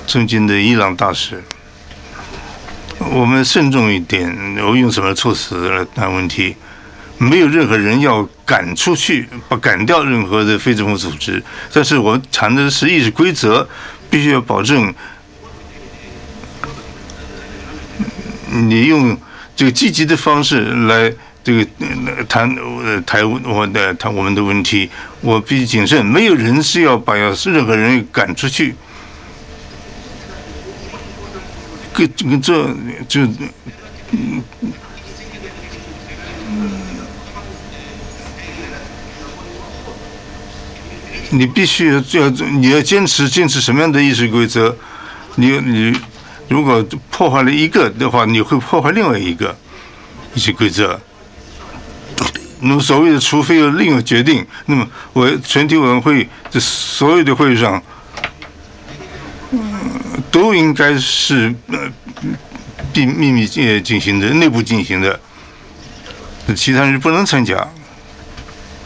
尊敬的伊朗大使，我们慎重一点，我用什么措辞来谈问题？没有任何人要赶出去，赶掉任何的非政府组织。但是我谈的是议事规则，必须要保证你用这个积极的方式来这个谈我们的问题。我必须谨慎，没有人是要把任何人赶出去。你必须你要坚持什么样的议事规则？你如果破坏了一个的话，你会破坏另外一个议事规则。那么所谓的除非有另有决定，那么全体委员会的所有的会议上，都应该是秘密进行的，内部进行的，其他人不能参加。